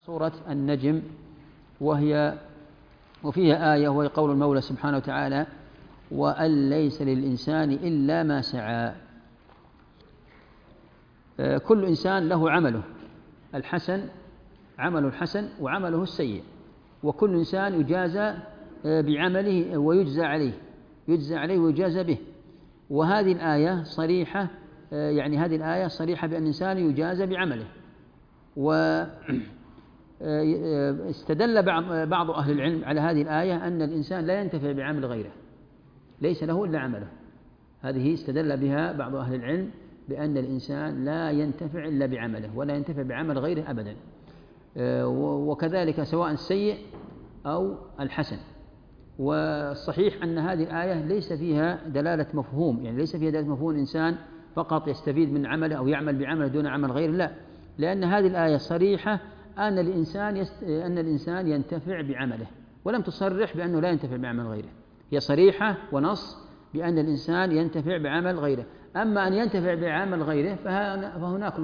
سورة النجم، وفيها آية وهي قول المولى سبحانه وتعالى: وأن ليس للإنسان إلا ما سعى. كل إنسان له عمله الحسن، عمله الحسن وعمله السيء، وكل إنسان يجازى بعمله ويجزى عليه، ويجازى به. وهذه الآية صريحة، هذه الآية صريحة بأن الإنسان يجازى بعمله. واستدل بعض أهل العلم على هذه الآية أن الإنسان لا ينتفع بعمل غيره، ليس له إلا عمله. هذه استدل بها بعض أهل العلم بأن الإنسان لا ينتفع إلا بعمله، ولا ينتفع بعمل غيره أبدا. وكذلك سواء السيء أو الحسن. والصحيح أن هذه الآية ليس فيها دلالة مفهوم، ليس فيها دلالة مفهوم الإنسان فقط يستفيد من عمله أو يعمل بعمله دون عمل غيره، لا، لأن هذه الآية صريحة أن الإنسان ينتفع بعمله، ولم تصرح بأنه لا ينتفع بعمل غيره. هي صريحة ونص بأن الإنسان ينتفع بعمل غيره. أما أن ينتفع بعمل غيره فهناك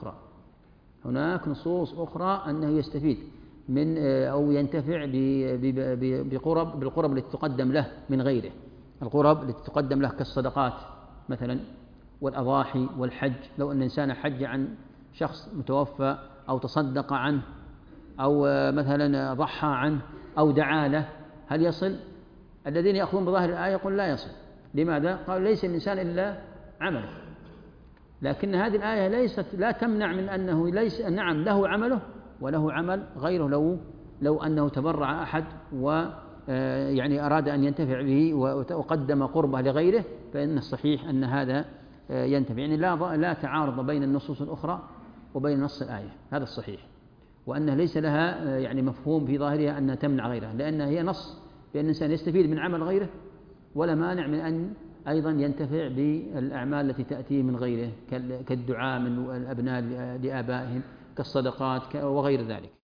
نصوص أخرى أنه يستفيد من أو ينتفع بالقرب التي تقدم له من غيره، القرب التي تقدم له كالصدقات مثلا والأضاحي والحج. لو أن الإنسان حج عن شخص متوفى أو تصدق عنه أو مثلا ضحى عنه أو دعا له، هل يصل؟ الذين يأخذون بظاهر الآية يقول لا يصل. لماذا؟ قالوا ليس الإنسان إلا عمله. لكن هذه الآية لا تمنع من أنه ليس، نعم، له عمله وله عمل غيره. لو أنه تبرع أحد أراد أن ينتفع به وقدم قربه لغيره، فإن الصحيح أن هذا ينتفع. لا تعارض بين النصوص الأخرى وبين نص الآية، هذا الصحيح. وأنه ليس لها مفهوم في ظاهرها أنها تمنع غيرها، لأنها هي نص بأن الإنسان يستفيد من عمل غيره، ولا مانع من أن أيضا ينتفع بالأعمال التي تأتي من غيره كالدعاء من الأبناء لآبائهم، كالصدقات وغير ذلك.